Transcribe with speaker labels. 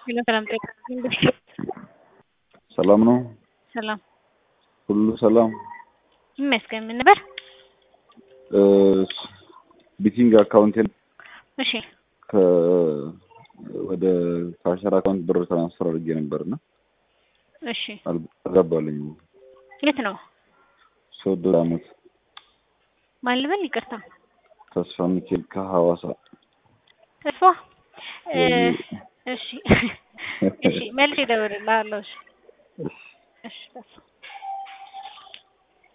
Speaker 1: ሰላም
Speaker 2: ሰላም ነው።
Speaker 1: ሰላም
Speaker 2: ሁሉ ሰላም
Speaker 1: ይመስገን። ምን ነበር?
Speaker 2: ቢቲንግ አካውንቴን
Speaker 1: እሺ
Speaker 2: ወደ ካሸር አካውንት ብር ትራንስፈር አድርጌ ነበርና
Speaker 1: እሺ
Speaker 2: አልገባልኝ።
Speaker 1: የት ነው?
Speaker 2: ሶዶ አመት
Speaker 1: ማን ልበል? ይቅርታ
Speaker 2: ተስፋ ሚካኤል ከሐዋሳ።
Speaker 1: ተስፋ እሺ እሺ መልሼ እደውልልሃለሁ። እሺ እሺ